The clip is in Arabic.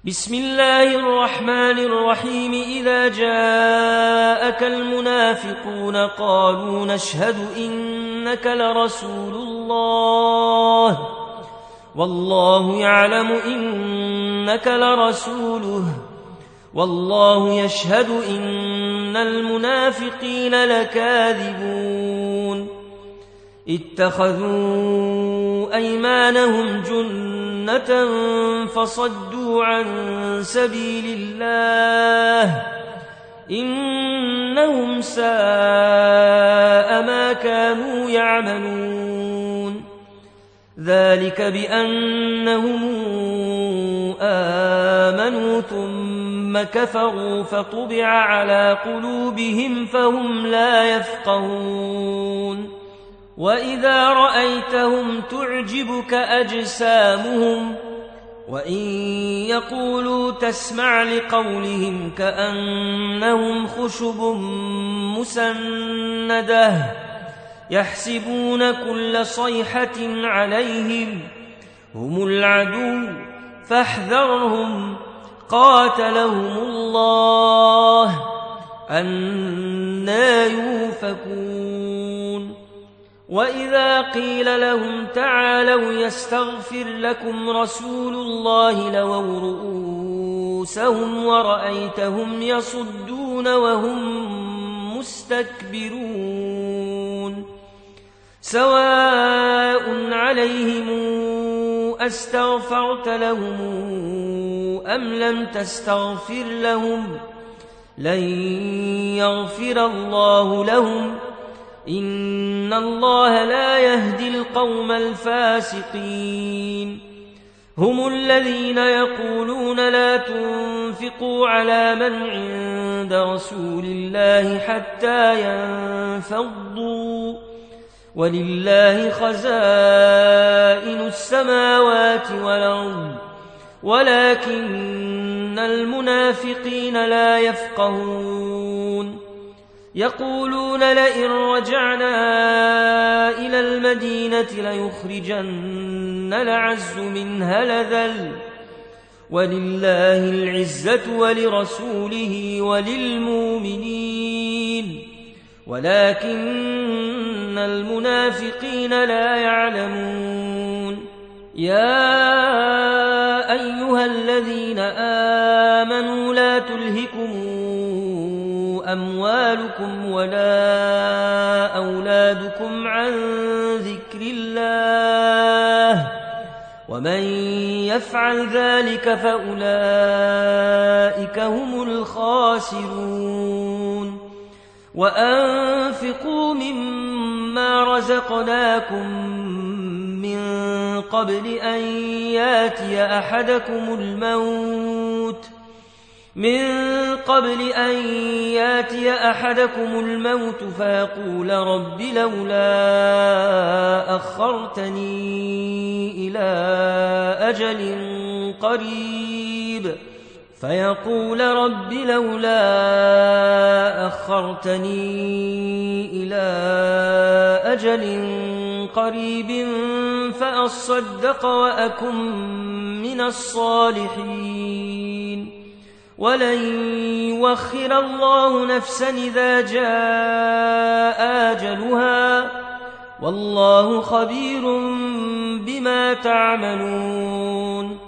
بسم الله الرحمن الرحيم. إذا جاءك المنافقون قالوا نشهد إنك لرسول الله والله يعلم إنك لرسوله والله يشهد إن المنافقين لكاذبون. اتخذوا أيمانهم جنة فصدوا عن سبيل الله إنهم ساء ما كانوا يعملون. ذلك بأنهم آمنوا ثم كفروا فطبع على قلوبهم فهم لا يفقهون. وإذا رأيتهم تعجبك أجسامهم وإن يقولوا تسمع لقولهم كأنهم خشب مسندة يحسبون كل صيحة عليهم هم العدو فاحذرهم قاتلهم الله أنى يؤفكون. وإذا قيل لهم تعالوا يستغفر لكم رسول الله لووا رؤوسهم ورأيتهم يصدون وهم مستكبرون. سواء عليهم أستغفرت لهم أم لم تستغفر لهم لن يغفر الله لهم إن الله لا يهدي القوم الفاسقين. هم الذين يقولون لا تنفقوا على من عند رسول الله حتى ينفضوا ولله خزائن السماوات والأرض ولكن المنافقين لا يفقهون. يقولون لئن رجعنا إلى المدينة ليخرجن الأعز منها الأذل ولله العزة ولرسوله وللمؤمنين ولكن المنافقين لا يعلمون. يا أيها الذين آمنوا لا تلهكم أموالكم ولا أولادكم عن ذكر الله ومن يفعل ذلك فأولئك هم الخاسرون. وأنفقوا مما رزقناكم من قبل أن ياتي أحدكم الموت فيقول رب لولا أخرتني إلى أجل قريب فأصدق وأكن من الصالحين ولن يؤخر الله نفسا إذا جاء أجلها والله خبير بما تعملون.